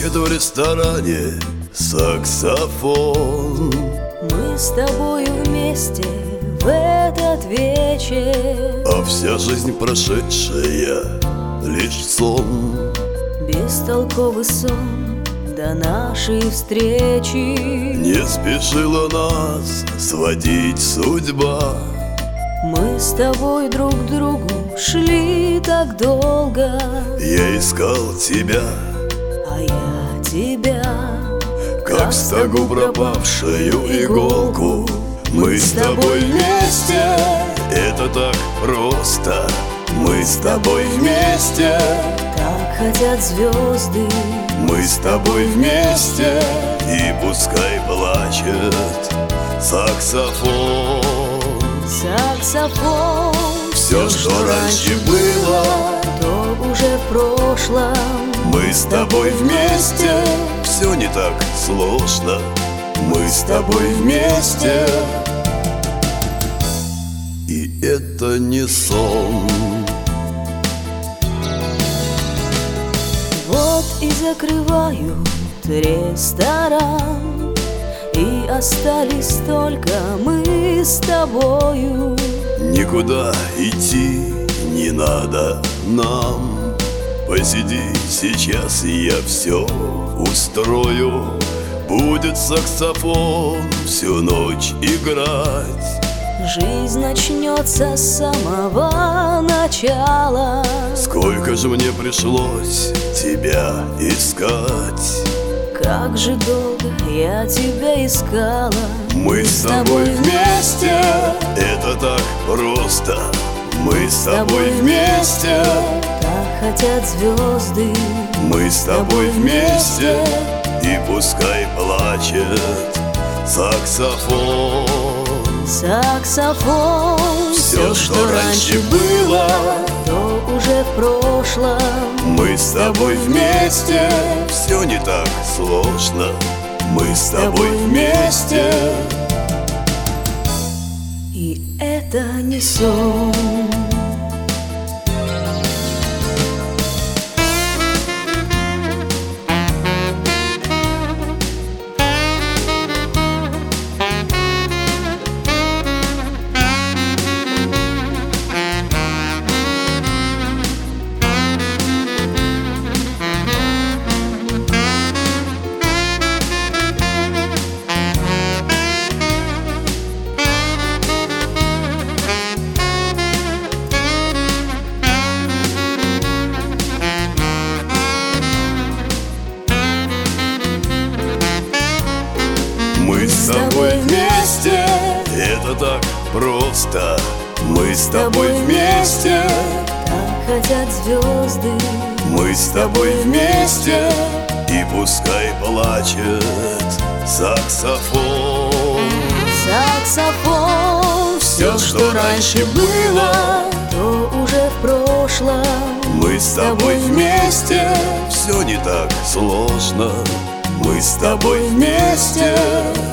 плачет в ресторане саксофон. Мы с тобою вместе в этот вечер, а вся жизнь прошедшая лишь сон. Бестолковый сон до нашей встречи. Не спешила нас сводить судьба. Мы с тобой друг к другу шли так долго. Я искал тебя, а я тебя, как стогу пропавшую иголку. Мы с тобой вместе, это так просто. Мы с тобой вместе, как хотят звезды. Мы с тобой вместе, и пускай плачет саксофон. Саксофон. Все, что раньше было, то уже в прошлом. Мы с тобой вместе, все не так сложно. Мы с тобой вместе, и это не сон. Вот и закрывают ресторан, и остались только мы с тобою. Никуда идти не надо нам. Посиди сейчас, и я все устрою. Будет саксофон всю ночь играть. Жизнь начнется с самого начала. Сколько же мне пришлось тебя искать. Как же долго я тебя искала. Мы с тобой вместе, это так просто. Мы с тобой вместе, как хотят звезды. Мы с тобой вместе, и пускай плачет саксофон. Саксофон. Все, что раньше было, то уже в прошлом. Мы с тобой вместе, все не так сложно. Мы с тобой вместе, и это не сон. мы с тобой вместе, это так просто. Мы с тобой вместе, как хотят звезды. Мы с тобой вместе, и пускай плачет саксофон. Саксофон. Все, что раньше было, то уже в прошлом. Мы с тобой вместе, все не так сложно. Мы с тобой вместе,